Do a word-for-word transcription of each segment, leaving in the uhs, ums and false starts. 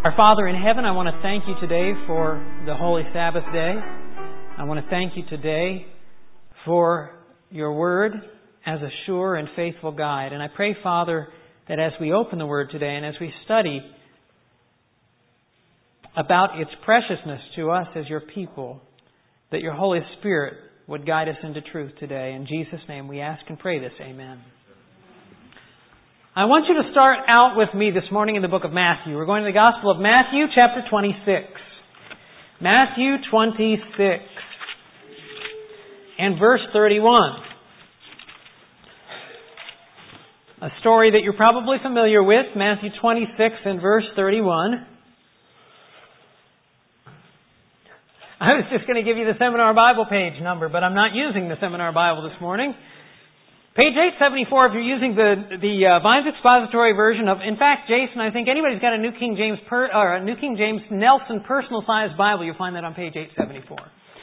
Our Father in heaven, I want to thank you today for the Holy Sabbath day. I want to thank you today for your Word as a sure and faithful guide. And I pray, Father, that as we open the Word today and as we study about its preciousness to us as your people, that your Holy Spirit would guide us into truth today. In Jesus' name we ask and pray this. Amen. I want you to start out with me this morning in the book of Matthew. We're going to the Gospel of Matthew, chapter twenty-six. Matthew twenty-six and verse thirty-one. A story that you're probably familiar with, Matthew twenty-six and verse thirty-one. I was just going to give you the Seminar Bible page number, but I'm not using the Seminar Bible this morning. Page eight seventy-four, if you're using the the uh, Vine's Expository version of, in fact, Jason, I think anybody's got a New King James per, or a New King James Nelson Personal Sized Bible, you'll find that on page eight seventy-four.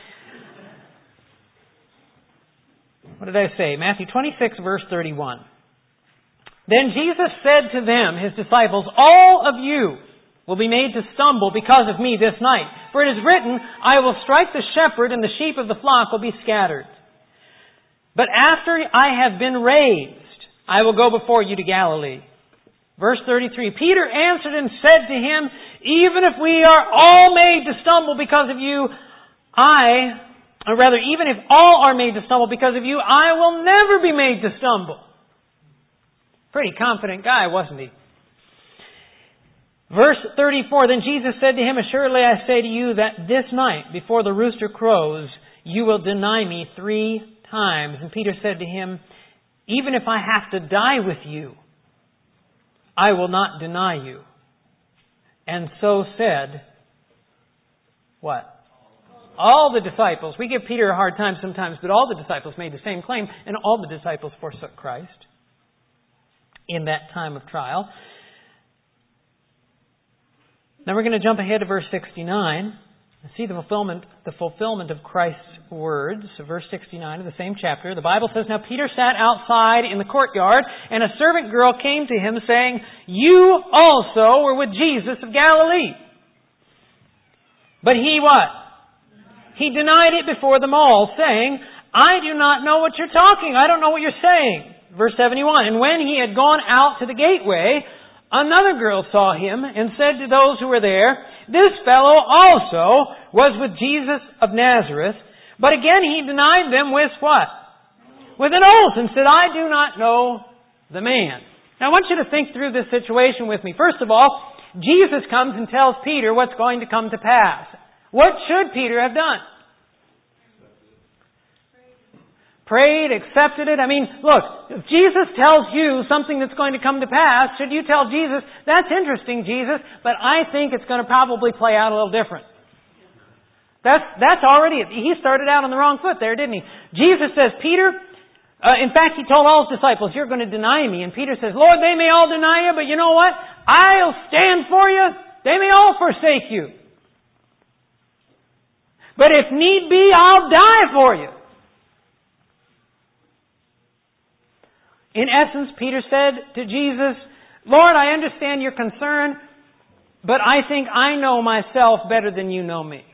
What did I say? Matthew twenty-six, verse thirty-one. Then Jesus said to them, His disciples, all of you will be made to stumble because of me this night. For it is written, I will strike the shepherd and the sheep of the flock will be scattered. But after I have been raised, I will go before you to Galilee. Verse thirty-three, Peter answered and said to him, even if we are all made to stumble because of you, I, or rather, even if all are made to stumble because of you, I will never be made to stumble. Pretty confident guy, wasn't he? Verse thirty-four, then Jesus said to him, assuredly I say to you that this night, before the rooster crows, you will deny me three times. And Peter said to him, even if I have to die with you, I will not deny you. And so said, what? All the disciples. We give Peter a hard time sometimes, but all the disciples made the same claim, and all the disciples forsook Christ in that time of trial. Now we're going to jump ahead to verse sixty-nine. See the fulfillment, the fulfillment of Christ's words. Verse sixty-nine of the same chapter. The Bible says, now Peter sat outside in the courtyard, and a servant girl came to him saying, you also were with Jesus of Galilee. But he what? He denied it before them all, saying, I do not know what you're talking. I don't know what you're saying. Verse seventy-one, and when he had gone out to the gateway, another girl saw him and said to those who were there, this fellow also was with Jesus of Nazareth. But again he denied them with what? With an oath, and said, I do not know the man. Now I want you to think through this situation with me. First of all, Jesus comes and tells Peter what's going to come to pass. What should Peter have done? Prayed, accepted it. I mean, look, if Jesus tells you something that's going to come to pass, should you tell Jesus, that's interesting, Jesus, but I think it's going to probably play out a little different. That's that's already, he started out on the wrong foot there, didn't he? Jesus says, Peter, uh, in fact, he told all his disciples, you're going to deny me. And Peter says, Lord, they may all deny you, but you know what? I'll stand for you. They may all forsake you. But if need be, I'll die for you. In essence, Peter said to Jesus, Lord, I understand your concern, but I think I know myself better than you know me.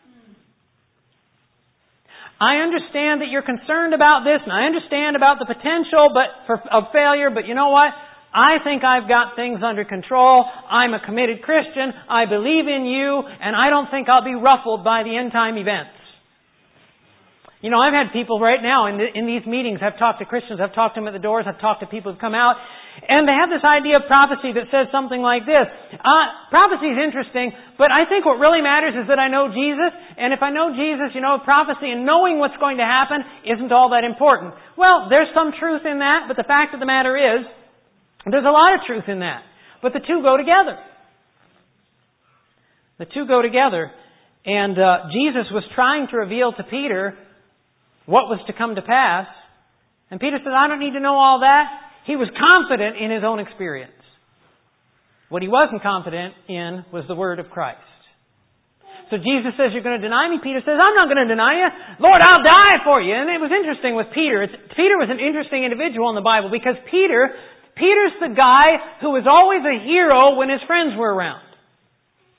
I understand that you're concerned about this, and I understand about the potential but for, of failure, but you know what? I think I've got things under control. I'm a committed Christian. I believe in you, and I don't think I'll be ruffled by the end-time events. You know, I've had people right now in, the, in these meetings, I've talked to Christians, I've talked to them at the doors, I've talked to people who've come out, and they have this idea of prophecy that says something like this. Uh, prophecy is interesting, but I think what really matters is that I know Jesus, and if I know Jesus, you know, prophecy and knowing what's going to happen isn't all that important. Well, there's some truth in that, but the fact of the matter is, there's a lot of truth in that. But the two go together. The two go together. And uh, Jesus was trying to reveal to Peter what was to come to pass. And Peter said, I don't need to know all that. He was confident in his own experience. What he wasn't confident in was the word of Christ. So Jesus says, you're going to deny me? Peter says, I'm not going to deny you. Lord, I'll die for you. And it was interesting with Peter. It's, Peter was an interesting individual in the Bible because Peter, Peter's the guy who was always a hero when his friends were around.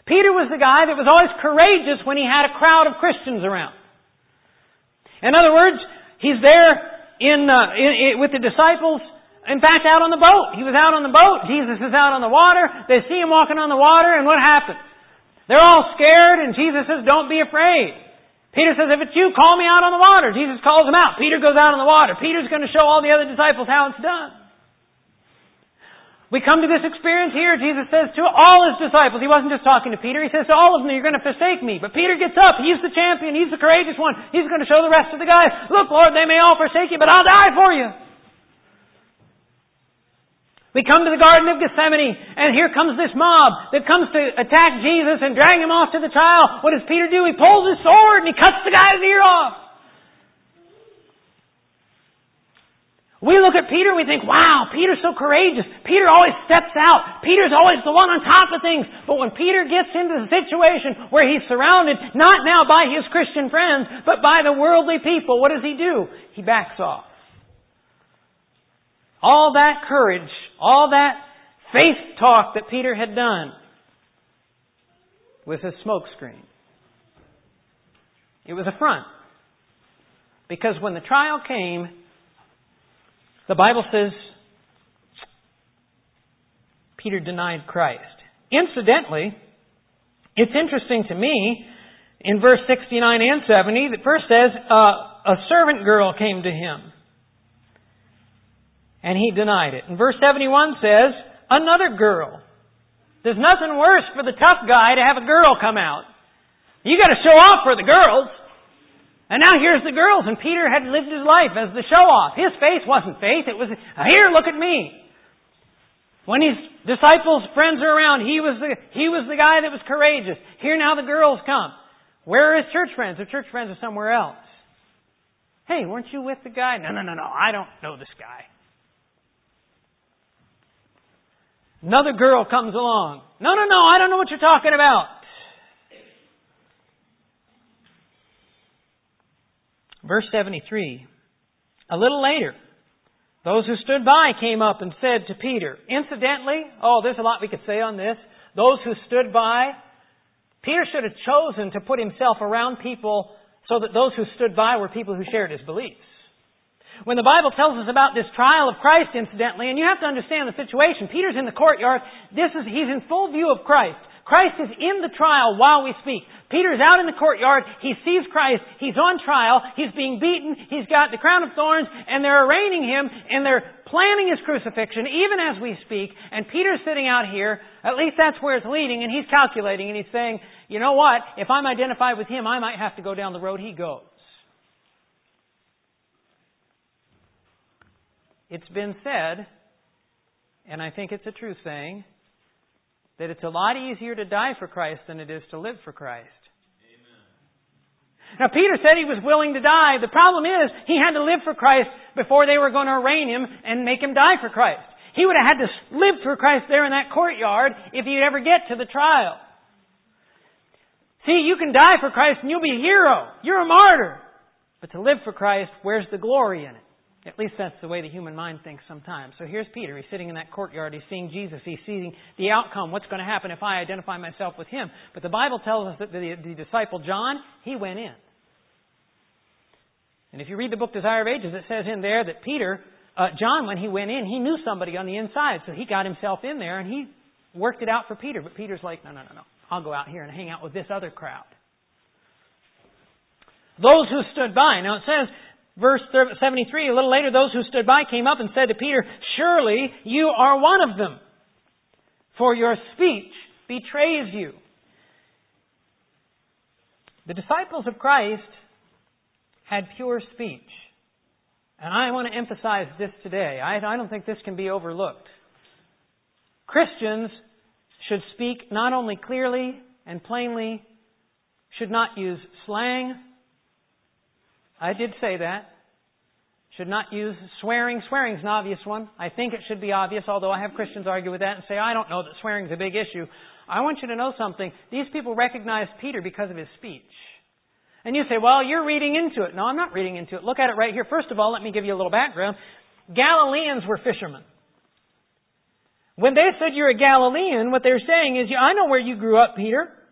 Peter was the guy that was always courageous when he had a crowd of Christians around. In other words, he's there in, uh, in, in with the disciples. In fact, out on the boat. He was out on the boat. Jesus is out on the water. They see him walking on the water, and what happens? They're all scared, and Jesus says, "Don't be afraid." Peter says, "If it's you, call me out on the water." Jesus calls him out. Peter goes out on the water. Peter's going to show all the other disciples how it's done. We come to this experience here. Jesus says to all His disciples, He wasn't just talking to Peter, He says to all of them, "You're going to forsake me." But Peter gets up. He's the champion. He's the courageous one. He's going to show the rest of the guys, "Look, Lord, they may all forsake you, but I'll die for you." We come to the Garden of Gethsemane, and here comes this mob that comes to attack Jesus and drag Him off to the trial. What does Peter do? He pulls his sword and he cuts the guy's ear off. We look at Peter and we think, wow, Peter's so courageous. Peter always steps out. Peter's always the one on top of things. But when Peter gets into the situation where he's surrounded, not now by his Christian friends, but by the worldly people, what does he do? He backs off. All that courage, all that faith talk that Peter had done was a smokescreen. It was a front. Because when the trial came, the Bible says Peter denied Christ. Incidentally, it's interesting to me, in verse sixty-nine and seventy, that first says, uh, a servant girl came to him. And he denied it. And verse seventy-one says, another girl. There's nothing worse for the tough guy to have a girl come out. You got to show off for the girls. And now here's the girls, and Peter had lived his life as the show-off. His faith wasn't faith, it was, here, look at me. When his disciples' friends are around, he was the he was the guy that was courageous. Here now the girls come. Where are his church friends? Their church friends are somewhere else. Hey, weren't you with the guy? No, no, no, no, I don't know this guy. Another girl comes along. No, no, no, I don't know what you're talking about. Verse seventy-three, a little later, those who stood by came up and said to Peter, incidentally, oh, there's a lot we could say on this. Those who stood by, Peter should have chosen to put himself around people so that those who stood by were people who shared his beliefs. When the Bible tells us about this trial of Christ, incidentally, and you have to understand the situation. Peter's in the courtyard. This is, he's in full view of Christ. Christ is in the trial while we speak. Peter's out in the courtyard. He sees Christ. He's on trial. He's being beaten. He's got the crown of thorns, and they're arraigning him, and they're planning his crucifixion even as we speak. And Peter's sitting out here. At least that's where it's leading, and he's calculating, and he's saying, you know what? If I'm identified with him, I might have to go down the road he goes. It's been said, and I think it's a true saying, that it's a lot easier to die for Christ than it is to live for Christ. Amen. Now, Peter said he was willing to die. The problem is, he had to live for Christ before they were going to arraign him and make him die for Christ. He would have had to live for Christ there in that courtyard if he'd ever get to the trial. See, you can die for Christ and you'll be a hero. You're a martyr. But to live for Christ, where's the glory in it? At least that's the way the human mind thinks sometimes. So here's Peter. He's sitting in that courtyard. He's seeing Jesus. He's seeing the outcome. What's going to happen if I identify myself with him? But the Bible tells us that the, the disciple John, he went in. And if you read the book Desire of Ages, it says in there that Peter, uh, John, when he went in, he knew somebody on the inside. So he got himself in there and he worked it out for Peter. But Peter's like, no, no, no, no. I'll go out here and hang out with this other crowd. Those who stood by. Now it says, verse seventy-three, a little later, those who stood by came up and said to Peter, surely you are one of them, for your speech betrays you. The disciples of Christ had pure speech. And I want to emphasize this today. I, I don't think this can be overlooked. Christians should speak not only clearly and plainly, should not use slang. I did say that. Should not use swearing. Swearing's an obvious one. I think it should be obvious, although I have Christians argue with that and say, I don't know that swearing's a big issue. I want you to know something. These people recognized Peter because of his speech. And you say, well, you're reading into it. No, I'm not reading into it. Look at it right here. First of all, let me give you a little background. Galileans were fishermen. When they said you're a Galilean, what they're saying is, I know where you grew up, Peter.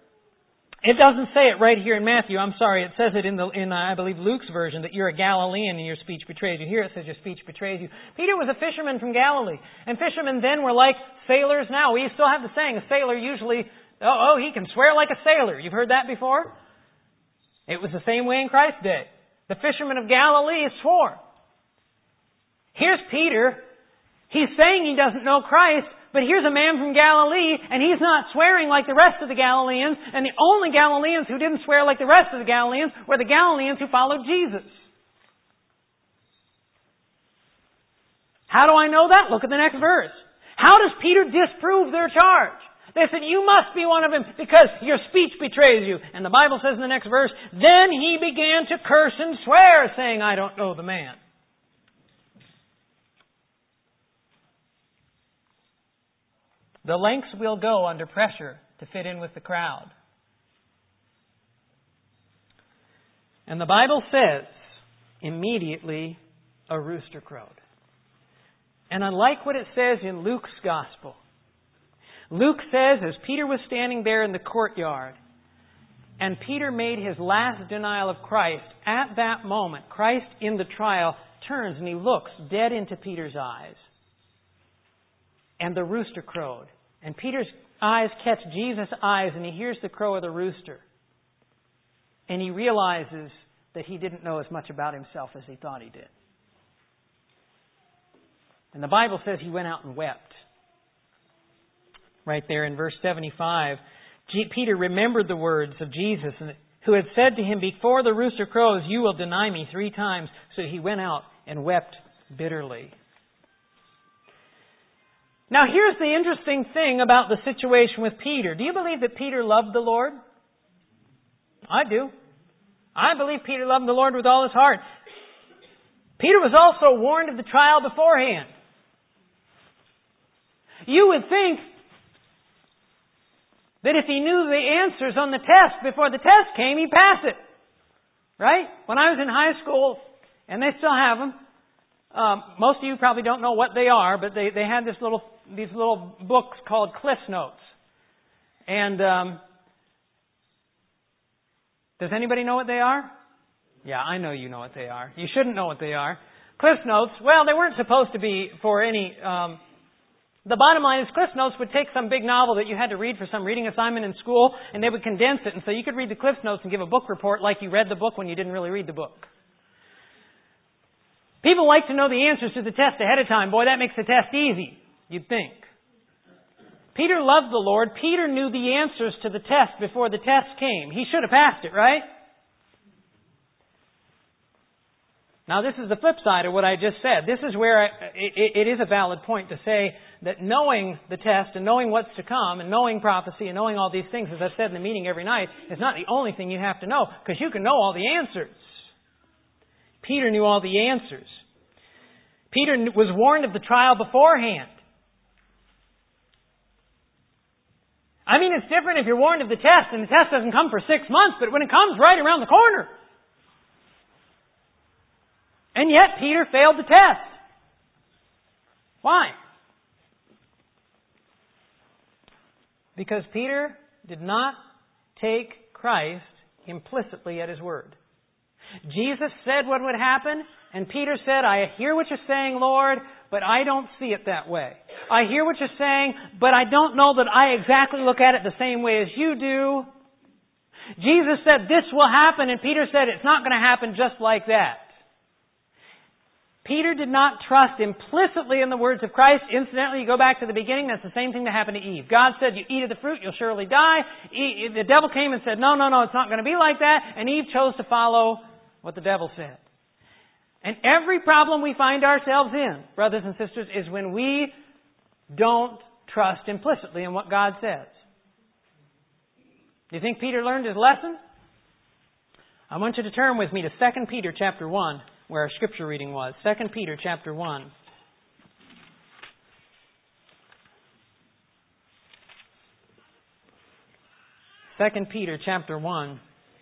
It doesn't say it right here in Matthew. I'm sorry. It says it in, the, in uh, I believe, Luke's version, that you're a Galilean and your speech betrays you. Here it says your speech betrays you. Peter was a fisherman from Galilee. And fishermen then were like sailors now. We still have the saying, a sailor usually, oh, oh, he can swear like a sailor. You've heard that before? It was the same way in Christ's day. The fishermen of Galilee swore. Here's Peter. He's saying he doesn't know Christ, but here's a man from Galilee, and he's not swearing like the rest of the Galileans, and the only Galileans who didn't swear like the rest of the Galileans were the Galileans who followed Jesus. How do I know that? Look at the next verse. How does Peter disprove their charge? They said, you must be one of them because your speech betrays you. And the Bible says in the next verse, then he began to curse and swear, saying, I don't know the man. The lengths we'll go under pressure to fit in with the crowd. And the Bible says, immediately a rooster crowed. And I like what it says in Luke's Gospel. Luke says, as Peter was standing there in the courtyard, and Peter made his last denial of Christ, at that moment, Christ in the trial turns and he looks dead into Peter's eyes. And the rooster crowed. And Peter's eyes catch Jesus' eyes and he hears the crow of the rooster. And he realizes that he didn't know as much about himself as he thought he did. And the Bible says he went out and wept. Right there in verse seventy-five, Peter remembered the words of Jesus who had said to him, before the rooster crows, you will deny me three times. So he went out and wept bitterly. Now here's the interesting thing about the situation with Peter. Do you believe that Peter loved the Lord? I do. I believe Peter loved the Lord with all his heart. Peter was also warned of the trial beforehand. You would think that if he knew the answers on the test before the test came, he'd pass it. Right? When I was in high school, and they still have them, um, most of you probably don't know what they are, but they, they had this little these little books called Cliff Notes. And um, does anybody know what they are? Yeah, I know you know what they are. You shouldn't know what they are. Cliff Notes, well, they weren't supposed to be for any... Um, The bottom line is Cliff Notes would take some big novel that you had to read for some reading assignment in school, and they would condense it, and so you could read the Cliff Notes and give a book report like you read the book when you didn't really read the book. People like to know the answers to the test ahead of time. Boy, that makes the test easy, you'd think. Peter loved the Lord. Peter knew the answers to the test before the test came. He should have passed it, right? Now, this is the flip side of what I just said. This is where I, it, it is a valid point to say that knowing the test and knowing what's to come and knowing prophecy and knowing all these things, as I've said in the meeting every night, is not the only thing you have to know, because you can know all the answers. Peter knew all the answers. Peter was warned of the trial beforehand. I mean, it's different if you're warned of the test and the test doesn't come for six months, but when it comes right around the corner. And yet, Peter failed the test. Why? Because Peter did not take Christ implicitly at His word. Jesus said what would happen, and Peter said, I hear what you're saying, Lord, but I don't see it that way. I hear what you're saying, but I don't know that I exactly look at it the same way as you do. Jesus said this will happen, and Peter said it's not going to happen just like that. Peter did not trust implicitly in the words of Christ. Incidentally, you go back to the beginning, that's the same thing that happened to Eve. God said, you eat of the fruit, you'll surely die. The devil came and said, no, no, no, it's not going to be like that. And Eve chose to follow what the devil said. And every problem we find ourselves in, brothers and sisters, is when we don't trust implicitly in what God says. Do you think Peter learned his lesson? I want you to turn with me to Second Peter chapter one. Where our scripture reading was. Second Peter chapter one. Second Peter chapter one.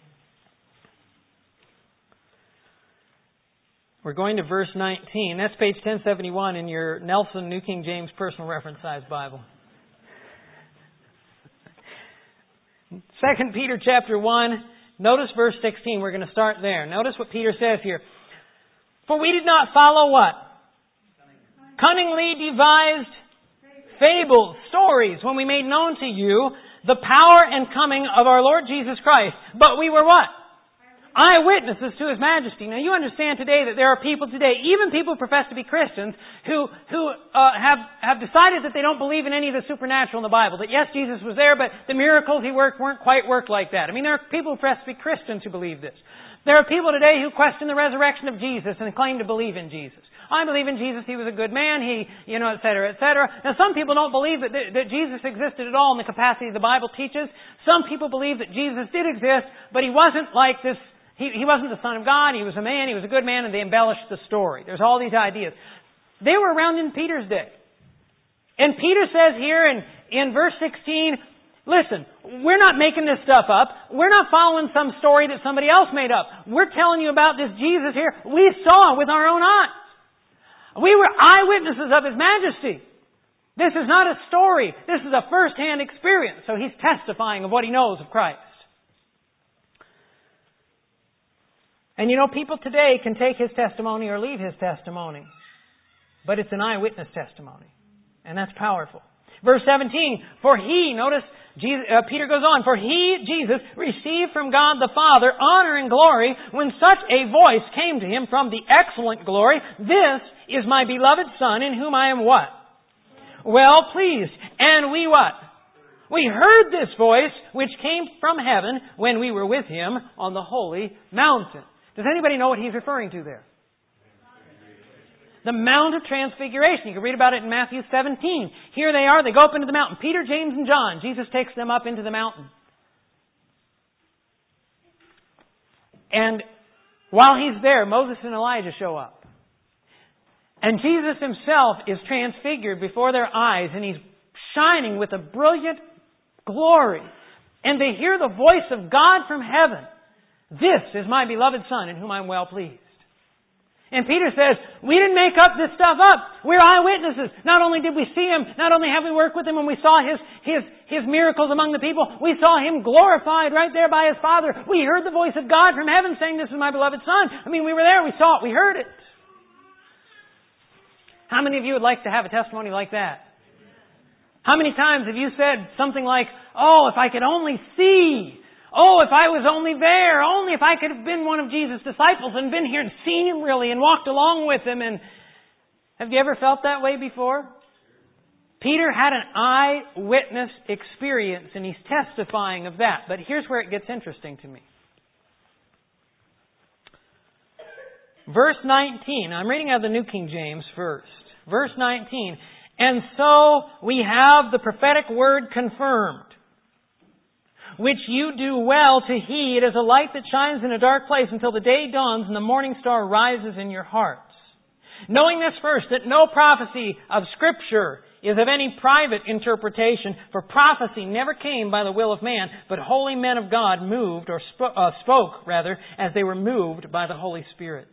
We're going to verse nineteen. That's page ten seventy-one in your Nelson New King James Personal Reference Size Bible. Second Peter chapter one, notice verse sixteen. We're going to start there. Notice what Peter says here. For we did not follow what? Cunningly devised fables, stories, when we made known to you the power and coming of our Lord Jesus Christ. But we were what? Eyewitnesses to His majesty. Now you understand today that there are people today, even people who profess to be Christians, who who uh, have have decided that they don't believe in any of the supernatural in the Bible. That yes, Jesus was there, but the miracles He worked weren't quite worked like that. I mean, there are people who profess to be Christians who believe this. There are people today who question the resurrection of Jesus and claim to believe in Jesus. I believe in Jesus. He was a good man. He, you know, et cetera, et cetera. Now, some people don't believe that, that Jesus existed at all in the capacity the Bible teaches. Some people believe that Jesus did exist, but He wasn't like this. He, he wasn't the Son of God. He was a man. He was a good man, and they embellished the story. There's all these ideas. They were around in Peter's day. And Peter says here in, in verse sixteen, listen, we're not making this stuff up. We're not following some story that somebody else made up. We're telling you about this Jesus here. We saw with our own eyes. We were eyewitnesses of His majesty. This is not a story. This is a first-hand experience. So he's testifying of what he knows of Christ. And you know, people today can take his testimony or leave his testimony. But it's an eyewitness testimony. And that's powerful. Verse seventeen, for he, notice, Jesus, uh, Peter goes on, for he, Jesus, received from God the Father honor and glory when such a voice came to him from the excellent glory. This is my beloved Son in whom I am what? Well pleased. And we what? We heard this voice which came from heaven when we were with Him on the holy mountain. Does anybody know what he's referring to there? The Mount of Transfiguration. You can read about it in Matthew seventeen. Here they are. They go up into the mountain. Peter, James, and John. Jesus takes them up into the mountain. And while He's there, Moses and Elijah show up. And Jesus Himself is transfigured before their eyes, and He's shining with a brilliant glory. And they hear the voice of God from heaven. This is my beloved Son in whom I'm well pleased. And Peter says, we didn't make up this stuff up. We're eyewitnesses. Not only did we see Him, not only have we worked with Him and we saw His, His, His miracles among the people, we saw Him glorified right there by His Father. We heard the voice of God from heaven saying, this is my beloved Son. I mean, we were there, we saw it, we heard it. How many of you would like to have a testimony like that? How many times have you said something like, oh, if I could only see... Oh, if I was only there, only if I could have been one of Jesus' disciples and been here and seen Him really and walked along with Him. And have you ever felt that way before? Peter had an eyewitness experience and he's testifying of that. But here's where it gets interesting to me. Verse nineteen. I'm reading out of the New King James first. Verse nineteen. And so we have the prophetic word confirmed, which you do well to heed as a light that shines in a dark place until the day dawns and the morning star rises in your hearts. Knowing this first, that no prophecy of Scripture is of any private interpretation, for prophecy never came by the will of man, but holy men of God moved, or sp- uh, spoke, rather, as they were moved by the Holy Spirit.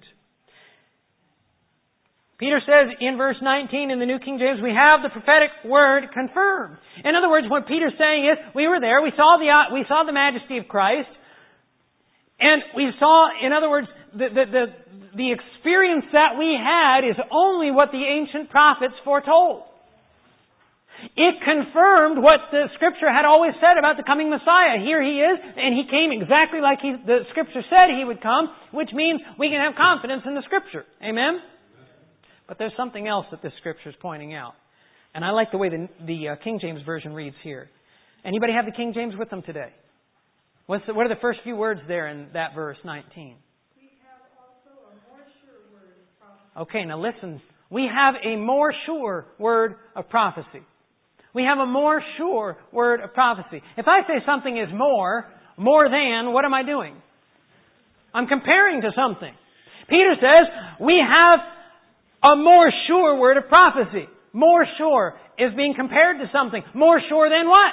Peter says in verse nineteen in the New King James, we have the prophetic word confirmed. In other words, what Peter's saying is, we were there, we saw the we saw the majesty of Christ, and we saw, in other words, the, the, the, the experience that we had is only what the ancient prophets foretold. It confirmed what the Scripture had always said about the coming Messiah. Here He is, and He came exactly like he, the Scripture said He would come, which means we can have confidence in the Scripture. Amen? But there's something else that this Scripture is pointing out. And I like the way the, the uh, King James Version reads here. Anybody have the King James with them today? What's the, what are the first few words there in that verse nineteen? We have also a more sure word of prophecy. Okay, now listen. We have a more sure word of prophecy. We have a more sure word of prophecy. If I say something is more, more than, what am I doing? I'm comparing to something. Peter says, we have a more sure word of prophecy. More sure is being compared to something. More sure than what?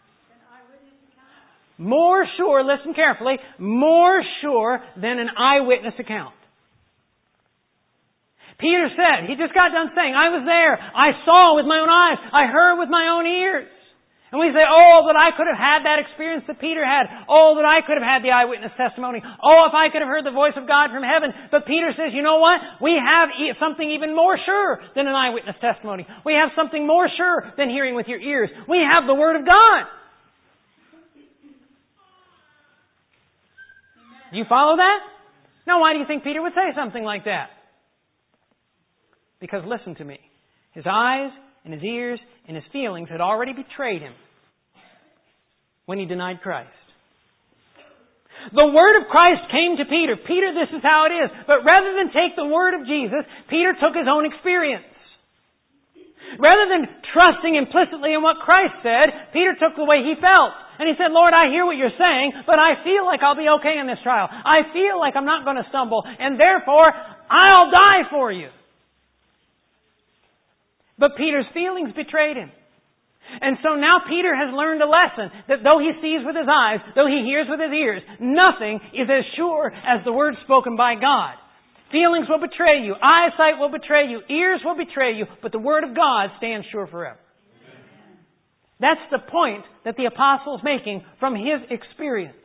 More sure, listen carefully, more sure than an eyewitness account. Peter said, he just got done saying, I was there, I saw with my own eyes, I heard with my own ears. And we say, oh, that I could have had that experience that Peter had. Oh, that I could have had the eyewitness testimony. Oh, if I could have heard the voice of God from heaven. But Peter says, you know what? We have something even more sure than an eyewitness testimony. We have something more sure than hearing with your ears. We have the Word of God. Do you follow that? Now, why do you think Peter would say something like that? Because listen to me. His eyes and his ears and his feelings had already betrayed him when he denied Christ. The Word of Christ came to Peter. Peter, this is how it is. But rather than take the Word of Jesus, Peter took his own experience. Rather than trusting implicitly in what Christ said, Peter took the way he felt. And he said, Lord, I hear what you're saying, but I feel like I'll be okay in this trial. I feel like I'm not going to stumble, and therefore, I'll die for you. But Peter's feelings betrayed him. And so now Peter has learned a lesson that though he sees with his eyes, though he hears with his ears, nothing is as sure as the word spoken by God. Feelings will betray you. Eyesight will betray you. Ears will betray you. But the Word of God stands sure forever. Amen. That's the point that the apostle is making from his experience.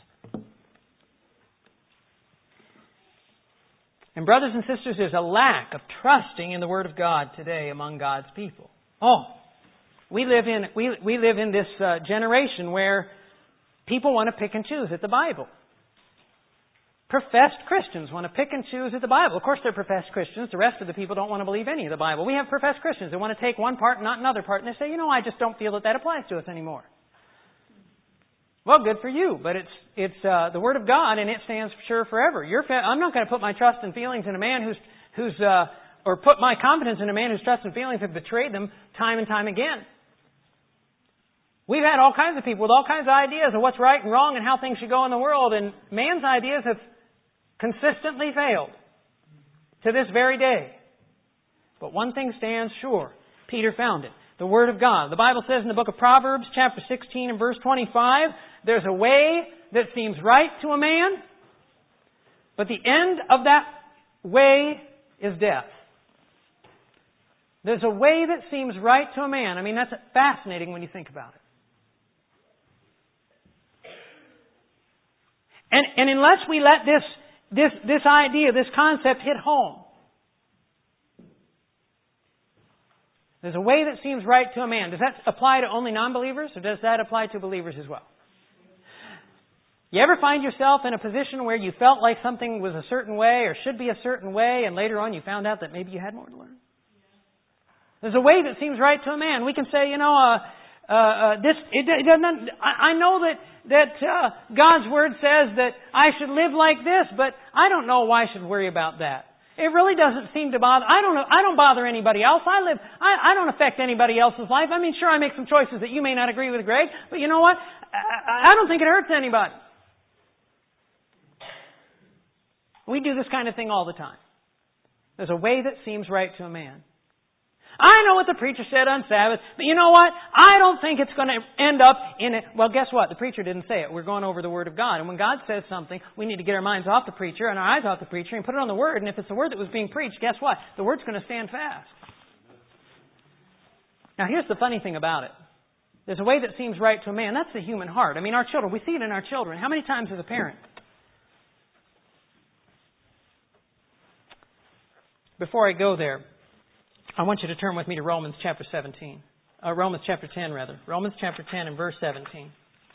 And brothers and sisters, there's a lack of trusting in the Word of God today among God's people. Oh, we live in we we live in this uh, generation where people want to pick and choose at the Bible. Professed Christians want to pick and choose at the Bible. Of course, they're professed Christians. The rest of the people don't want to believe any of the Bible. We have professed Christians that want to take one part and not another part, and they say, you know, I just don't feel that that applies to us anymore. Well, good for you, but it's it's uh, the Word of God, and it stands sure forever. You're, I'm not going to put my trust and feelings in a man who's who's uh, or put my confidence in a man whose trust and feelings have betrayed them time and time again. We've had all kinds of people with all kinds of ideas of what's right and wrong and how things should go in the world, and man's ideas have consistently failed to this very day. But one thing stands sure. Peter found it. The Word of God. The Bible says in the book of Proverbs, chapter sixteen and verse twenty-five, there's a way that seems right to a man, but the end of that way is death. There's a way that seems right to a man. I mean, that's fascinating when you think about it. And, and unless we let this, this, this idea, this concept hit home, there's a way that seems right to a man. Does that apply to only non-believers, or does that apply to believers as well? You ever find yourself in a position where you felt like something was a certain way or should be a certain way, and later on you found out that maybe you had more to learn? There's a way that seems right to a man. We can say, you know, uh, uh, uh, this. It, it doesn't. I, I know that that uh, God's Word says that I should live like this, but I don't know why I should worry about that. It really doesn't seem to bother. I don't know. I don't bother anybody else. I live. I, I don't affect anybody else's life. I mean, sure, I make some choices that you may not agree with, Greg, but you know what? I, I don't think it hurts anybody. We do this kind of thing all the time. There's a way that seems right to a man. I know what the preacher said on Sabbath, but you know what? I don't think it's going to end up in it. Well, guess what? The preacher didn't say it. We're going over the Word of God. And when God says something, we need to get our minds off the preacher and our eyes off the preacher and put it on the Word. And if it's the Word that was being preached, guess what? The Word's going to stand fast. Now, here's the funny thing about it. There's a way that seems right to a man. That's the human heart. I mean, our children, we see it in our children. How many times as a parent? Before I go there, I want you to turn with me to Romans chapter seventeen. Uh, Romans chapter ten, rather. Romans chapter ten and verse seventeen.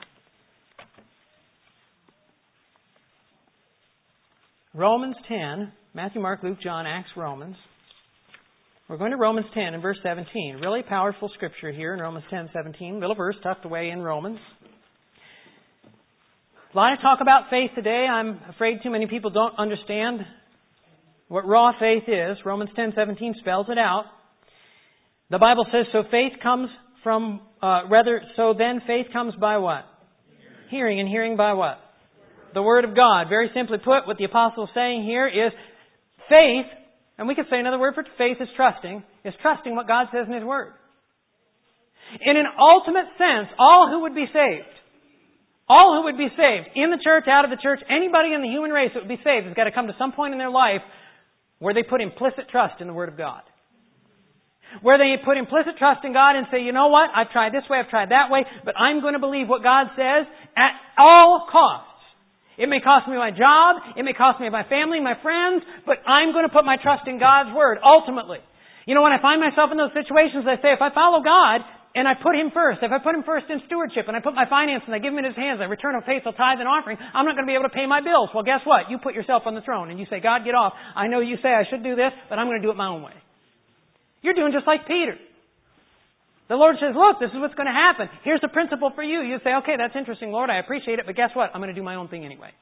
Romans ten, Matthew, Mark, Luke, John, Acts, Romans. We're going to Romans ten and verse seventeen. Really powerful scripture here in Romans ten, seventeen. Little verse tucked away in Romans. A lot of talk about faith today. I'm afraid too many people don't understand what raw faith is. Romans ten seventeen spells it out. The Bible says, so faith comes from, uh, rather, so then faith comes by what? Hearing. Hearing, and hearing by what? The Word of God. Very simply put, what the apostle is saying here is faith, and we could say another word for faith is trusting, is trusting what God says in His Word. In an ultimate sense, all who would be saved, all who would be saved, in the church, out of the church, anybody in the human race that would be saved has got to come to some point in their life where they put implicit trust in the Word of God. where they put implicit trust in God and say, you know what, I've tried this way, I've tried that way, but I'm going to believe what God says at all costs. It may cost me my job, it may cost me my family, my friends, but I'm going to put my trust in God's Word, ultimately. You know, when I find myself in those situations, I say, if I follow God, and I put Him first, if I put Him first in stewardship, and I put my finances and I give Him in His hands, I return a faithful tithe and offering, I'm not going to be able to pay my bills. Well, guess what? You put yourself on the throne, and you say, God, get off. I know you say I should do this, but I'm going to do it my own way. You're doing just like Peter. The Lord says, look, this is what's going to happen. Here's the principle for you. You say, okay, that's interesting, Lord, I appreciate it, but guess what? I'm going to do my own thing anyway.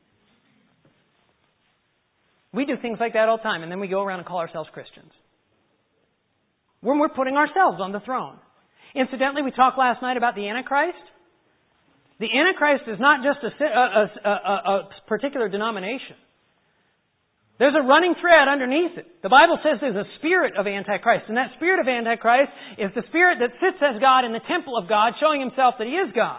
We do things like that all the time, and then we go around and call ourselves Christians. When we're putting ourselves on the throne. Incidentally, we talked last night about the Antichrist. The Antichrist is not just a, a, a, a, a particular denomination. There's a running thread underneath it. The Bible says there's a spirit of Antichrist, and that spirit of Antichrist is the spirit that sits as God in the temple of God, showing himself that he is God.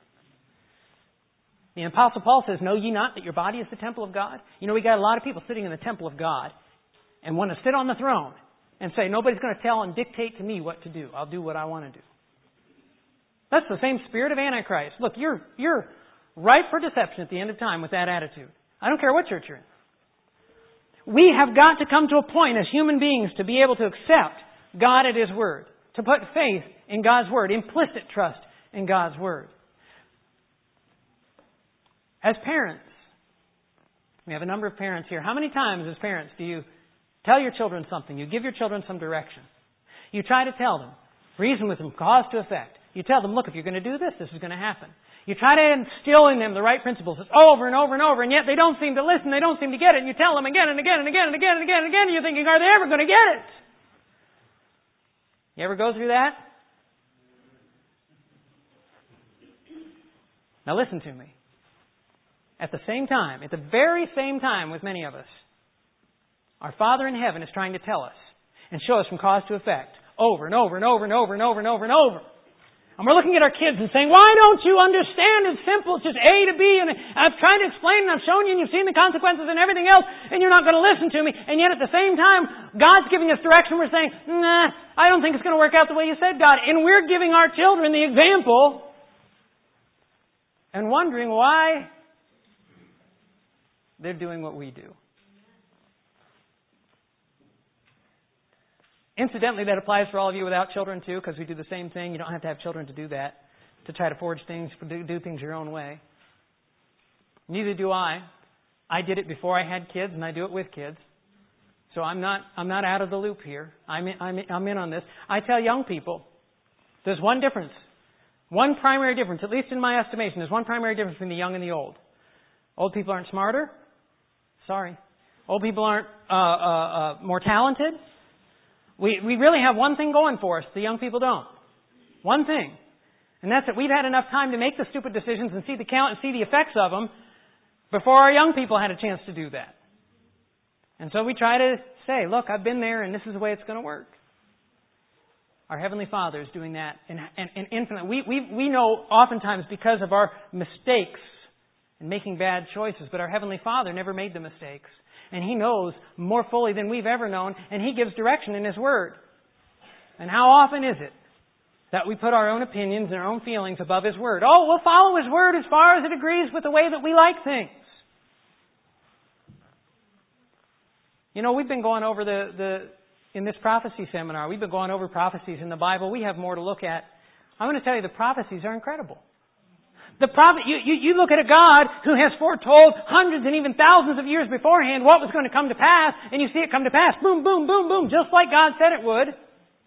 The Apostle Paul says, know ye not that your body is the temple of God? You know, we got a lot of people sitting in the temple of God and want to sit on the throne and say, nobody's going to tell and dictate to me what to do. I'll do what I want to do. That's the same spirit of Antichrist. Look, you're, you're ripe for deception at the end of time with that attitude. I don't care what church you're in. We have got to come to a point as human beings to be able to accept God at His Word, to put faith in God's Word, implicit trust in God's Word. As parents, we have a number of parents here. How many times as parents do you tell your children something? You give your children some direction. You try to tell them, reason with them, cause to effect. You tell them, look, if you're going to do this, this is going to happen. You try to instill in them the right principles over and over and over, and yet they don't seem to listen, they don't seem to get it, and you tell them again and again and again and again and again and again, and you're thinking, are they ever going to get it? You ever go through that? Now listen to me. At the same time, at the very same time with many of us, our Father in heaven is trying to tell us and show us from cause to effect over and over and over and over and over and over and over. And we're looking at our kids and saying, why don't you understand? It's simple. It's just A to B. And I've tried to explain and I've shown you and you've seen the consequences and everything else and you're not going to listen to me. And yet at the same time, God's giving us direction. We're saying, nah, I don't think it's going to work out the way you said, God. And we're giving our children the example and wondering why they're doing what we do. Incidentally, that applies for all of you without children too, because we do the same thing. You don't have to have children to do that, to try to forge things, do, do things your own way. Neither do I. I did it before I had kids, and I do it with kids. So I'm not, I'm not out of the loop here. I'm in, I'm in, I'm in on this. I tell young people, there's one difference. One primary difference, at least in my estimation, there's one primary difference between the young and the old. Old people aren't smarter. Sorry. Old people aren't uh, uh, uh, more talented. We we really have one thing going for us. The young people don't. One thing. And that's that we've had enough time to make the stupid decisions and see the count and see the effects of them before our young people had a chance to do that. And so we try to say, look, I've been there and this is the way it's going to work. Our Heavenly Father is doing that. And, and, and infinitely, we, we, we know oftentimes because of our mistakes and making bad choices, but our Heavenly Father never made the mistakes. And He knows more fully than we've ever known, and He gives direction in His Word. And how often is it that we put our own opinions and our own feelings above His Word? Oh, we'll follow His Word as far as it agrees with the way that we like things. You know, we've been going over the, the in this prophecy seminar, we've been going over prophecies in the Bible. We have more to look at. I'm going to tell you the prophecies are incredible. The prophet, you, you, you look at a God who has foretold hundreds and even thousands of years beforehand what was going to come to pass, and you see it come to pass. Boom, boom, boom, boom, just like God said it would.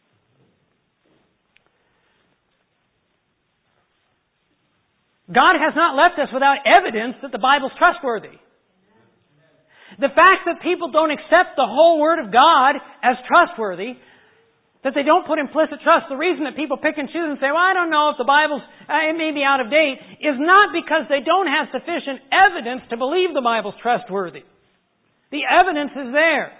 God has not left us without evidence that the Bible's trustworthy. The fact that people don't accept the whole Word of God as trustworthy, that they don't put implicit trust, the reason that people pick and choose and say, well, I don't know if the Bible's, uh, it may be out of date, is not because they don't have sufficient evidence to believe the Bible's trustworthy. The evidence is there.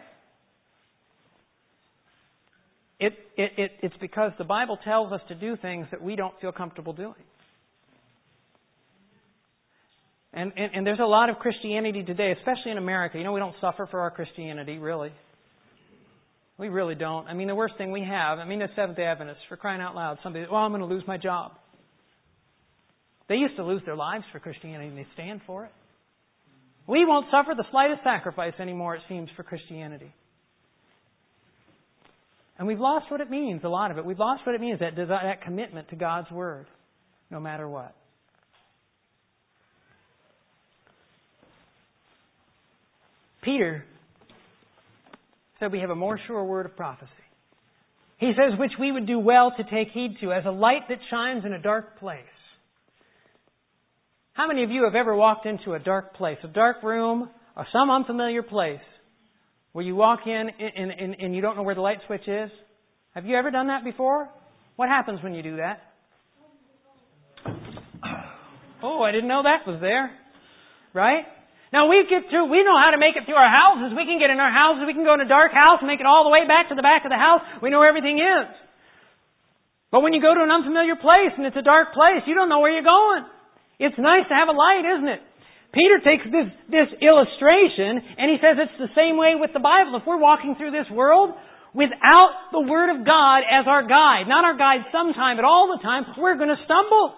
It, it, it, it's because the Bible tells us to do things that we don't feel comfortable doing. And, and, and there's a lot of Christianity today, especially in America. You know, we don't suffer for our Christianity, really. We really don't. I mean, the worst thing we have, I mean, as Seventh-day Adventists, for crying out loud, somebody, well, I'm going to lose my job. They used to lose their lives for Christianity, and they stand for it. We won't suffer the slightest sacrifice anymore, it seems, for Christianity. And we've lost what it means, a lot of it. We've lost what it means, that, that commitment to God's Word, no matter what. Peter said we have a more sure word of prophecy. He says, which we would do well to take heed to, as a light that shines in a dark place. How many of you have ever walked into a dark place, a dark room, or some unfamiliar place, where you walk in and, and, and you don't know where the light switch is? Have you ever done that before? What happens when you do that? Oh, I didn't know that was there. Right? Now we get through, we know how to make it through our houses. We can get in our houses, we can go in a dark house and make it all the way back to the back of the house. We know where everything is. But when you go to an unfamiliar place and it's a dark place, you don't know where you're going. It's nice to have a light, isn't it? Peter takes this, this illustration and he says it's the same way with the Bible. If we're walking through this world without the Word of God as our guide, not our guide sometime, but all the time, we're going to stumble.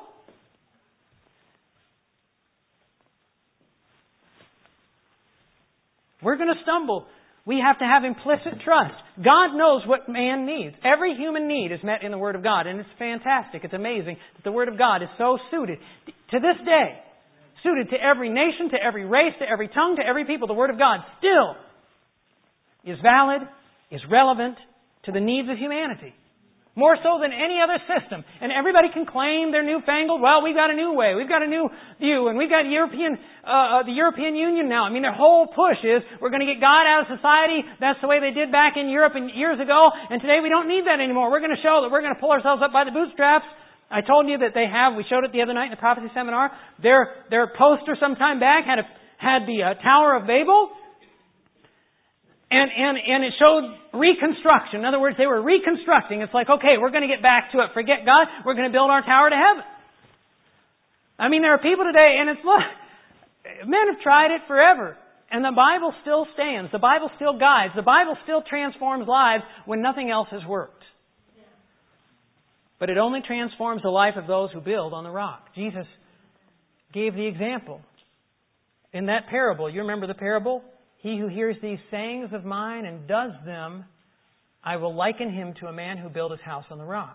We're going to stumble. We have to have implicit trust. God knows what man needs. Every human need is met in the Word of God, and it's fantastic. It's amazing that the Word of God is so suited to this day, suited to every nation, to every race, to every tongue, to every people. The Word of God still is valid, is relevant to the needs of humanity. More so than any other system. And everybody can claim they're newfangled. Well, we've got a new way. We've got a new view. And we've got European, uh, the European Union now. I mean, their whole push is we're going to get God out of society. That's the way they did back in Europe years ago. And today we don't need that anymore. We're going to show that we're going to pull ourselves up by the bootstraps. I told you that they have, we showed it the other night in the prophecy seminar. Their, their poster some time back had a, had the uh, Tower of Babel. And, and, and it showed reconstruction. In other words, they were reconstructing. It's like, okay, we're going to get back to it. Forget God. We're going to build our tower to heaven. I mean, there are people today, and it's, look, men have tried it forever. And the Bible still stands. The Bible still guides. The Bible still transforms lives when nothing else has worked. But it only transforms the life of those who build on the rock. Jesus gave the example. In that parable, you remember the parable? He who hears these sayings of mine and does them, I will liken him to a man who built his house on the rock.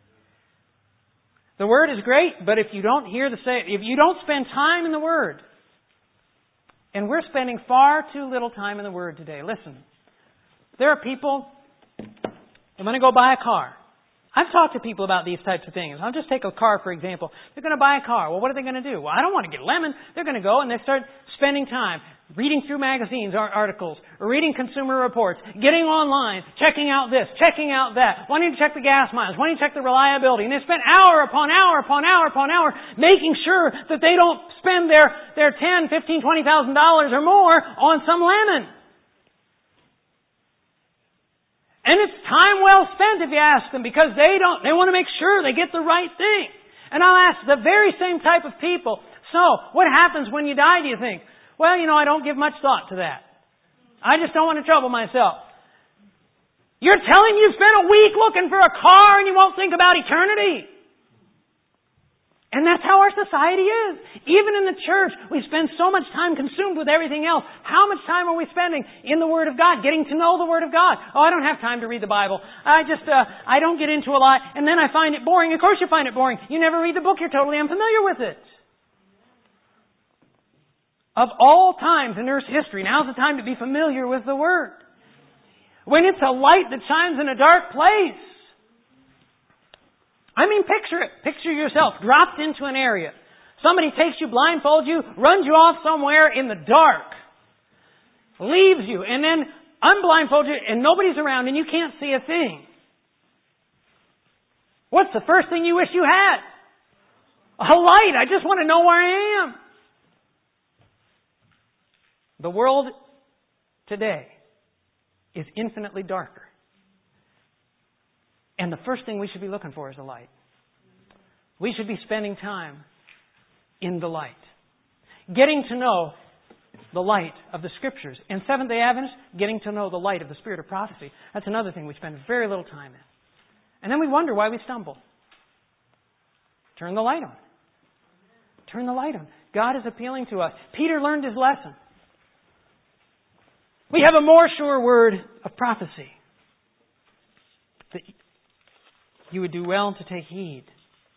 The Word is great, but if you don't hear the say, if you don't spend time in the Word, and we're spending far too little time in the Word today. Listen, there are people that want to go buy a car. I've talked to people about these types of things. I'll just take a car, for example. They're going to buy a car. Well, what are they going to do? Well, I don't want to get lemon. They're going to go and they start spending time reading through magazines or articles, or reading consumer reports, getting online, checking out this, checking out that, wanting to check the gas miles, wanting to check the reliability. And they spend hour upon hour upon hour upon hour making sure that they don't spend their, their ten, fifteen, twenty thousand dollars or more on some lemon. And it's time well spent if you ask them, because they don't, they want to make sure they get the right thing. And I'll ask the very same type of people, so what happens when you die, do you think? Well, you know, I don't give much thought to that. I just don't want to trouble myself. You're telling me you spent a week looking for a car and you won't think about eternity? And that's how our society is. Even in the church, we spend so much time consumed with everything else. How much time are we spending in the Word of God, getting to know the Word of God? Oh, I don't have time to read the Bible. I just, uh, I don't get into a lot, and then I find it boring. Of course you find it boring. You never read the book. You're totally unfamiliar with it. Of all times in Earth's history, now's the time to be familiar with the Word. When it's a light that shines in a dark place. I mean, picture it. Picture yourself dropped into an area. Somebody takes you, blindfolds you, runs you off somewhere in the dark. Leaves you, and then unblindfolds you, and nobody's around, and you can't see a thing. What's the first thing you wish you had? A light. I just want to know where I am. The world today is infinitely darker. And the first thing we should be looking for is a light. We should be spending time in the light. Getting to know the light of the Scriptures. And Seventh-day Adventists, getting to know the light of the Spirit of prophecy. That's another thing we spend very little time in. And then we wonder why we stumble. Turn the light on. Turn the light on. God is appealing to us. Peter learned his lesson. We have a more sure word of prophecy. That you would do well to take heed.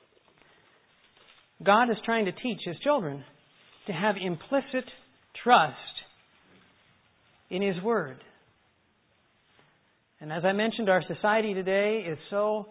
God is trying to teach His children to have implicit trust in His Word. And as I mentioned, our society today is so...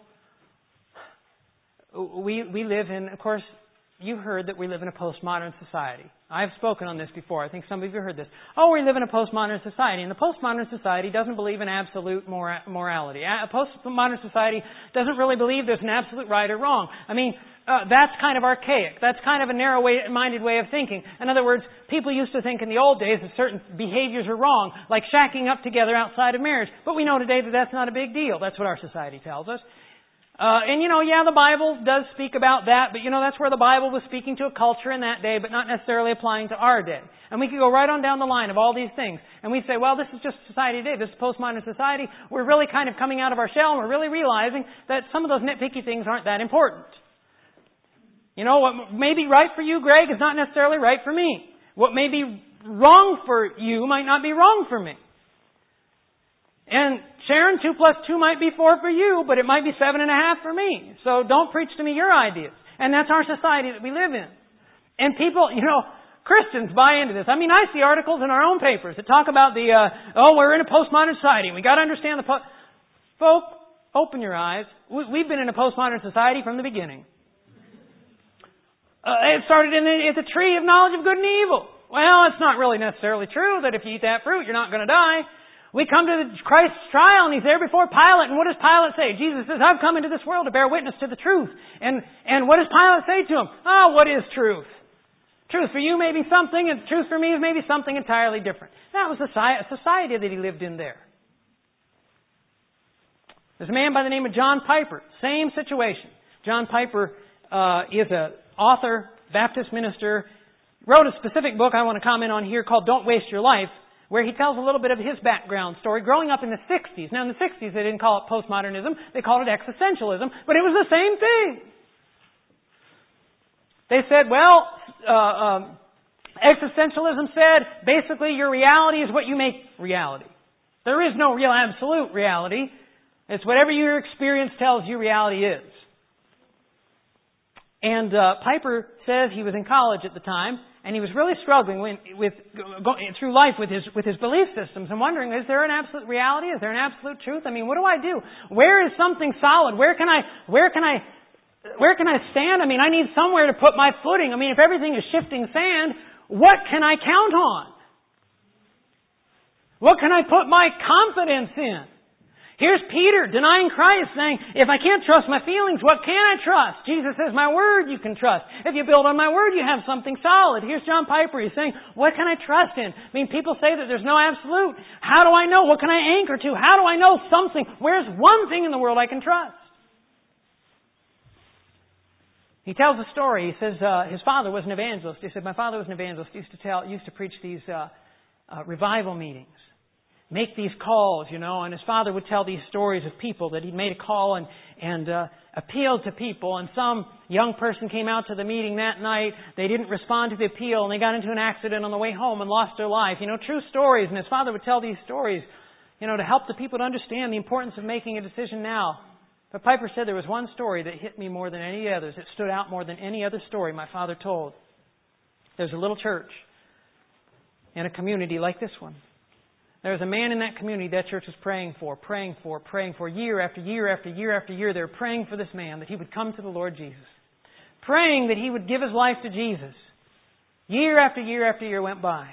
We, we live in, of course, you heard that we live in a postmodern society. I've spoken on this before. I think some of you heard this. Oh, we live in a postmodern society. And the postmodern society doesn't believe in absolute mora- morality. A postmodern society doesn't really believe there's an absolute right or wrong. I mean, uh, that's kind of archaic. That's kind of a narrow-minded way of thinking. In other words, people used to think in the old days that certain behaviors are wrong, like shacking up together outside of marriage. But we know today that that's not a big deal. That's what our society tells us. Uh, and you know, yeah, the Bible does speak about that, but you know, that's where the Bible was speaking to a culture in that day, but not necessarily applying to our day. And we could go right on down the line of all these things. And we say, well, this is just society today. This is postmodern society. We're really kind of coming out of our shell, and we're really realizing that some of those nitpicky things aren't that important. You know, what may be right for you, Greg, is not necessarily right for me. What may be wrong for you might not be wrong for me. And Sharon, two plus two might be four for you, but it might be seven and a half for me. So don't preach to me your ideas. And that's our society that we live in. And people, you know, Christians buy into this. I mean, I see articles in our own papers that talk about the, uh, oh, we're in a postmodern society. We got to understand the... Po-. Folk, open your eyes. We, we've been in a postmodern society from the beginning. Uh, it started in the, at the tree of knowledge of good and evil. Well, it's not really necessarily true that if you eat that fruit, you're not going to die. We come to Christ's trial and He's there before Pilate. And what does Pilate say? Jesus says, I've come into this world to bear witness to the truth. And, and what does Pilate say to Him? Oh, what is truth? Truth for you may be something, and truth for me is maybe something entirely different. That was a society that He lived in there. There's a man by the name of John Piper. Same situation. John Piper uh, is an author, Baptist minister, wrote a specific book I want to comment on here called Don't Waste Your Life, where he tells a little bit of his background story growing up in the sixties. Now, in the sixties, they didn't call it postmodernism. They called it existentialism, but it was the same thing. They said, well, uh, um, existentialism said, basically, your reality is what you make reality. There is no real absolute reality. It's whatever your experience tells you reality is. And uh, Piper says he was in college at the time, and he was really struggling with, with going through life with his with his belief systems and wondering, is there an absolute reality? Is there an absolute truth? I mean, what do I do? Where is something solid? Where can I where can I where can I stand? I mean, I need somewhere to put my footing. I mean, if everything is shifting sand, what can I count on? What can I put my confidence in? Here's Peter denying Christ, saying, if I can't trust my feelings, what can I trust? Jesus says, my word you can trust. If you build on my word, you have something solid. Here's John Piper. He's saying, what can I trust in? I mean, people say that there's no absolute. How do I know? What can I anchor to? How do I know something? Where's one thing in the world I can trust? He tells a story. He says uh, his father was an evangelist. He said, my father was an evangelist. He used to tell, used to preach these uh, uh, revival meetings. Make these calls, you know, and his father would tell these stories of people that he'd made a call and, and uh, appealed to people, and some young person came out to the meeting that night, they didn't respond to the appeal, and they got into an accident on the way home and lost their life. You know, true stories, and his father would tell these stories, you know, to help the people to understand the importance of making a decision now. But Piper said there was one story that hit me more than any others. It stood out more than any other story my father told. There's a little church in a community like this one. There was a man in that community that church was praying for, praying for, praying for, year after year after year after year. They were praying for this man, that he would come to the Lord Jesus. Praying that he would give his life to Jesus. Year after year after year went by.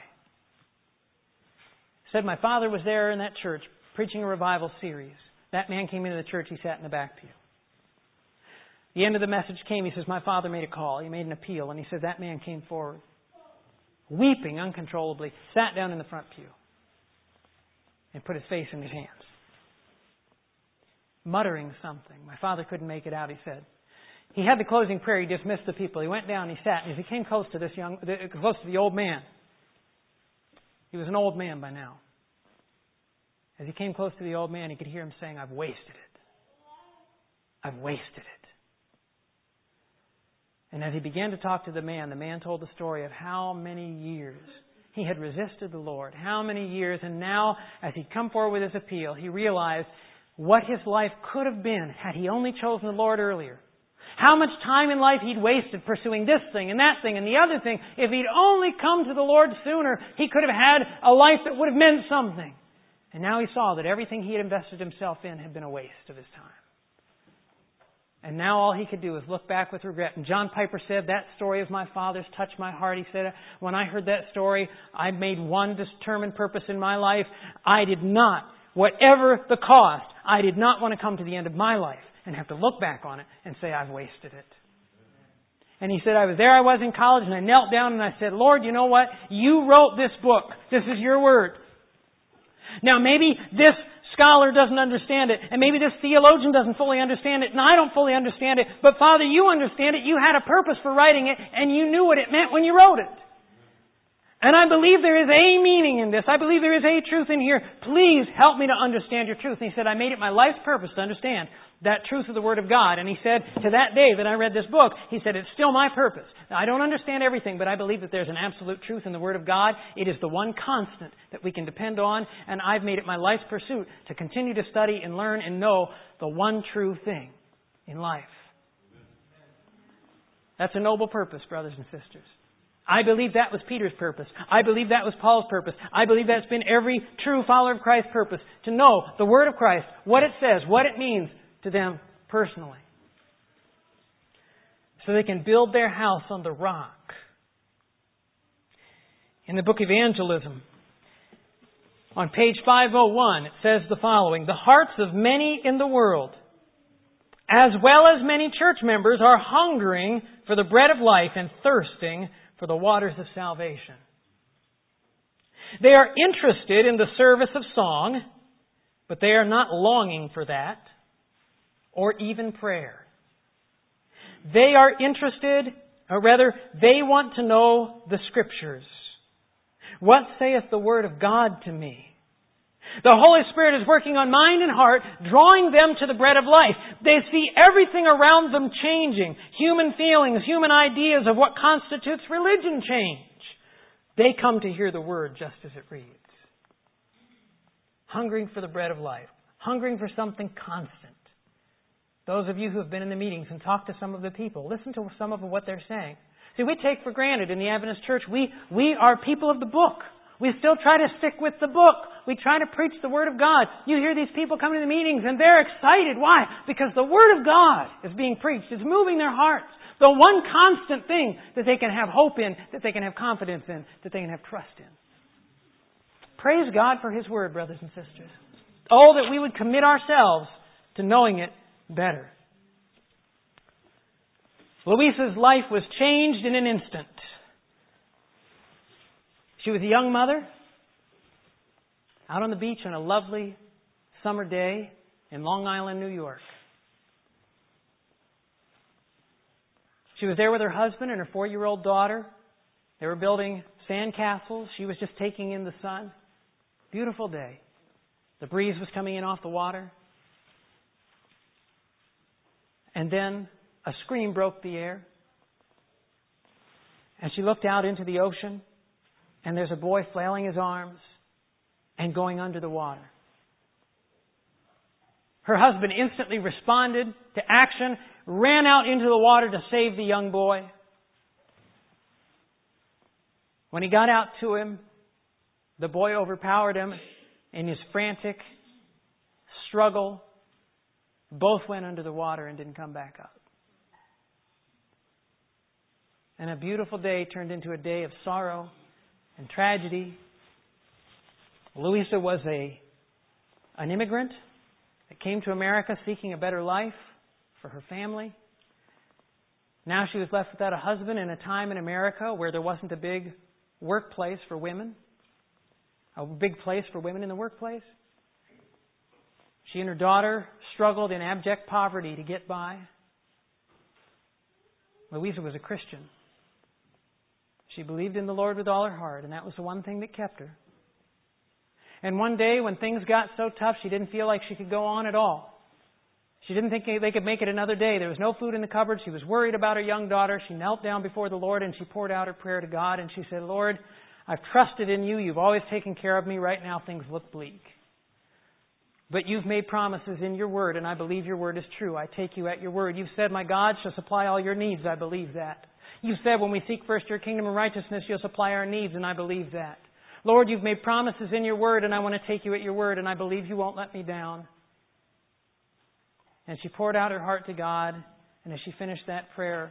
Said my father was there in that church preaching a revival series. That man came into the church, he sat in the back pew. The end of the message came, he says, my father made a call, he made an appeal, and he says that man came forward, weeping uncontrollably, sat down in the front pew. And put his face in his hands. Muttering something. My father couldn't make it out, he said. He had the closing prayer. He dismissed the people. He went down, he sat, and as he came close to this young, close to the old man, He was an old man by now. As he came close to the old man, he could hear him saying, I've wasted it. I've wasted it. And as he began to talk to the man, the man told the story of how many years he had resisted the Lord. How many years. And now, as he'd come forward with his appeal, he realized what his life could have been had he only chosen the Lord earlier. How much time in life he'd wasted pursuing this thing and that thing and the other thing. If he'd only come to the Lord sooner, he could have had a life that would have meant something. And now he saw that everything he had invested himself in had been a waste of his time. And now all he could do is look back with regret. And John Piper said, that story of my father's touched my heart. He said, when I heard that story, I made one determined purpose in my life. I did not, whatever the cost, I did not want to come to the end of my life and have to look back on it and say, I've wasted it. And he said, I was there, I was in college, and I knelt down and I said, Lord, you know what? You wrote this book. This is your word. Now maybe this scholar doesn't understand it, and maybe this theologian doesn't fully understand it, and I don't fully understand it, but Father, you understand it. You had a purpose for writing it, and you knew what it meant when you wrote it. And I believe there is a meaning in this. I believe there is a truth in here. Please help me to understand your truth. And he said, I made it my life's purpose to understand that truth of the Word of God. And he said, to that day that I read this book, he said, it's still my purpose. Now, I don't understand everything, but I believe that there's an absolute truth in the Word of God. It is the one constant that we can depend on. And I've made it my life's pursuit to continue to study and learn and know the one true thing in life. That's a noble purpose, brothers and sisters. I believe that was Peter's purpose. I believe that was Paul's purpose. I believe that's been every true follower of Christ's purpose. To know the Word of Christ, what it says, what it means to them personally. So they can build their house on the rock. In the book Evangelism, on page five oh one, it says the following: the hearts of many in the world, as well as many church members, are hungering for the bread of life and thirsting for the waters of salvation. They are interested in the service of song, but they are not longing for that, or even prayer. They are interested, or rather, they want to know the Scriptures. What saith the Word of God to me? The Holy Spirit is working on mind and heart, drawing them to the bread of life. They see everything around them changing. Human feelings, human ideas of what constitutes religion change. They come to hear the Word just as it reads. Hungering for the bread of life. Hungering for something constant. Those of you who have been in the meetings and talked to some of the people, listen to some of what they're saying. See, we take for granted in the Adventist Church, we, we are people of the book. We still try to stick with the book. We try to preach the Word of God. You hear these people coming to the meetings and they're excited. Why? Because the Word of God is being preached. It's moving their hearts. The one constant thing that they can have hope in, that they can have confidence in, that they can have trust in. Praise God for His Word, brothers and sisters. Oh, that we would commit ourselves to knowing it better. Louisa's life was changed in an instant. She was a young mother out on the beach on a lovely summer day in Long Island, New York. She was there with her husband and her four-year-old daughter. They were building sand castles. She was just taking in the sun. Beautiful day. The breeze was coming in off the water. And then a scream broke the air. And she looked out into the ocean. And there's a boy flailing his arms and going under the water. Her husband instantly responded to action, ran out into the water to save the young boy. When he got out to him, the boy overpowered him in his frantic struggle. Both went under the water and didn't come back up. And a beautiful day turned into a day of sorrow and tragedy. Louisa was a an immigrant that came to America seeking a better life for her family. Now she was left without a husband in a time in America where there wasn't a big workplace for women, a big place for women in the workplace. She and her daughter struggled in abject poverty to get by. Louisa was a Christian. She believed in the Lord with all her heart, and that was the one thing that kept her. And one day when things got so tough, she didn't feel like she could go on at all. She didn't think they could make it another day. There was no food in the cupboard. She was worried about her young daughter. She knelt down before the Lord and she poured out her prayer to God. And she said, Lord, I've trusted in You. You've always taken care of me. Right now things look bleak. But You've made promises in Your Word, and I believe Your Word is true. I take You at Your Word. You've said, my God shall supply all your needs. I believe that. You've said, when we seek first Your kingdom and righteousness, You'll supply our needs, and I believe that. Lord, You've made promises in Your Word, and I want to take You at Your Word, and I believe You won't let me down. And she poured out her heart to God, and as she finished that prayer,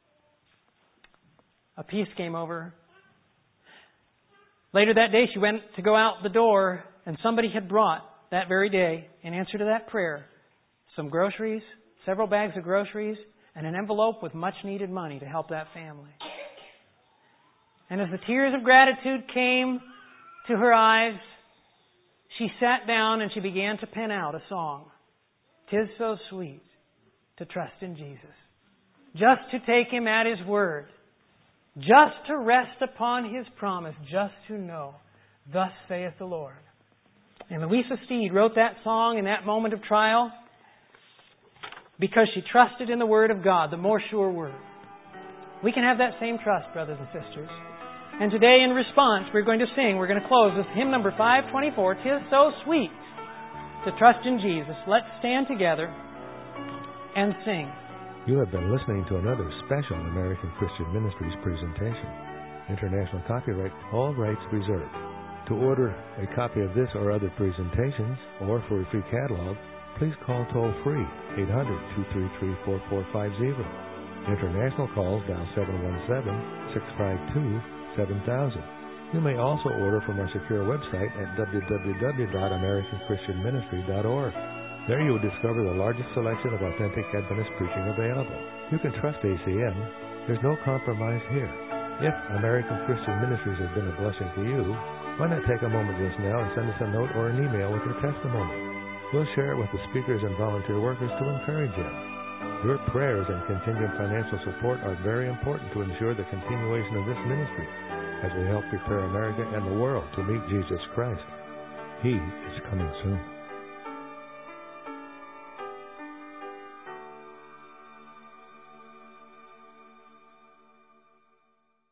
a peace came over her. Later that day, she went to go out the door, and somebody had brought that very day, in answer to that prayer, some groceries, several bags of groceries, and an envelope with much needed money to help that family. And as the tears of gratitude came to her eyes, she sat down and she began to pen out a song. 'Tis so sweet to trust in Jesus, just to take Him at His word, just to rest upon His promise, just to know, thus saith the Lord. And Louisa Steed wrote that song in that moment of trial because she trusted in the Word of God, the more sure Word. We can have that same trust, brothers and sisters. And today, in response, we're going to sing. We're going to close with hymn number five twenty-four, 'Tis so sweet to trust in Jesus. Let's stand together and sing. You have been listening to another special American Christian Ministries presentation. International copyright, all rights reserved. To order a copy of this or other presentations, or for a free catalog, please call toll-free eight hundred, two three three, four four five zero. International calls dial seven one seven, six five two, seven thousand. You may also order from our secure website at w w w dot american christian ministry dot org. There you will discover the largest selection of authentic Adventist preaching available. You can trust A C M. There's no compromise here. If American Christian Ministries has been a blessing to you, why not take a moment just now and send us a note or an email with your testimony? We'll share it with the speakers and volunteer workers to encourage you. Your prayers and contingent financial support are very important to ensure the continuation of this ministry as we help prepare America and the world to meet Jesus Christ. He is coming soon.